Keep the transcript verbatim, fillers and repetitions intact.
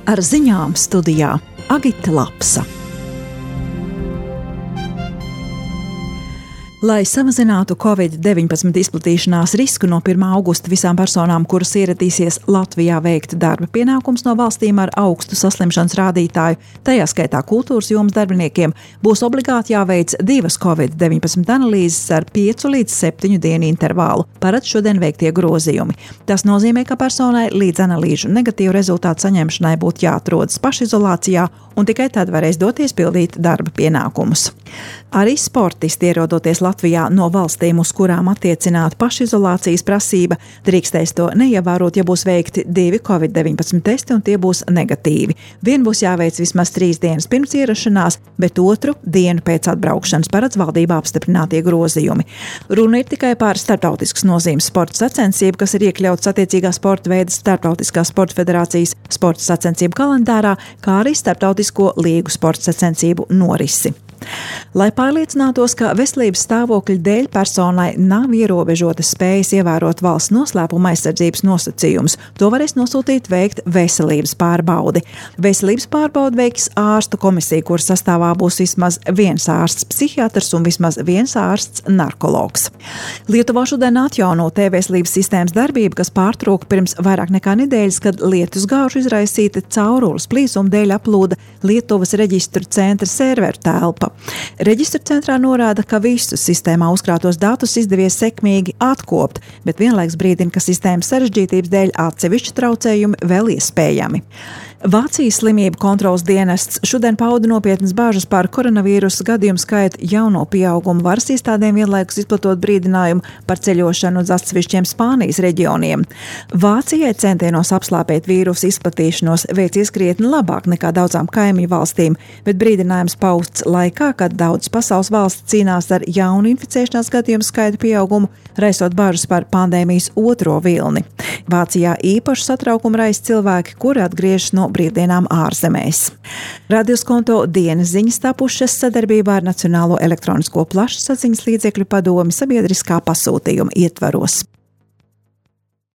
Ar ziņām studijā Agita Lapsa. Lai samazinātu covid deviņpadsmit izplatīšanās risku no pirmā augusta visām personām, kuras ieradīsies Latvijā veikt darba pienākums no valstīm ar augstu saslimšanas rādītāju, tajā skaitā kultūras jomas darbiniekiem, būs obligāti jāveic divas covid deviņpadsmit analīzes ar piecu līdz septiņu dienu intervālu, paredz šodien veiktie grozījumi. Tas nozīmē, ka personai līdz analīžu negatīvu rezultātu saņemšanai būtu jāatrodas pašizolācijā un tikai tad varēs doties pildīt darba pienākumus. Arī sportisti, ierodoties Latvijā no valstīm, uz kurām attiecināta pašizolācijas prasība, drīkstēs to neievērot, ja būs veikti divi covid deviņpadsmit testi un tie būs negatīvi. Vien būs jāveic vismaz trīs dienas pirms ierašanās, bet otru dienu pēc atbraukšanas, paredz valdībā apstiprinātie grozījumi. Runa ir tikai par starptautiskas nozīmes sporta sacensību, kas ir iekļauts attiecīgā sporta veida Starptautiskās sporta federācijas sporta sacensību kalendārā, kā arī starptautisko līgu sporta sacensību norisi. Lai pārliecinātos, ka veselības stāvokļa dēļ personai nav ierobežotas spējas ievērot valsts noslēpuma aizsardzības nosacījumus, to varēs nosūtīt veikt veselības pārbaudi. Veselības pārbaudi veiks ārstu komisija, kuras sastāvā būs vismaz viens ārsts psihiatrs un vismaz viens ārsts narkologs. Lietuvā šodien atjauno T-veselības sistēmas darbību, kas pārtrūka pirms vairāk nekā nedēļas, kad lietus gaužu izraisīta caurules plīsuma dēļ aplūda Lietuvas reģistru centra serveru telpa. Reģistra centrā norāda, ka visus sistēmā uzkrātos datus izdevies sekmīgi atkopt, bet vienlaiks brīdina, ka sistēmas sarežģītības dēļ atsevišķi traucējumi vēl iespējami. Vācijas slimību kontroles dienests šodien pauda nopietnas bāžas par koronavīrusa gadījumu skaitu jauno pieaugumu, varas iestādēm vienlaikus izplatot brīdinājumu par ceļošanu uz atsevišķiem Spānijas reģioniem. Vācijai centienos apslāpēt vīrusu izplatīšanos veicies krietni labāk nekā daudzām kaimiņu valstīm, bet brīdinājums pausts laikā, kad daudzas pasaules valsts cīnās ar jaunu inficēšanās gadījumu skaitu pieaugumu, raisot bažas par pandēmijas otro vilni. Vācijā īpaši satraukumu raisa cilvēki, kuri atgriežas no brīvdienām ārzemēs. Radioskonto dienas ziņas tapušas sadarbībā ar Nacionālo elektronisko plašsaziņas līdzekļu padomi sabiedriskā pasūtījuma ietvaros.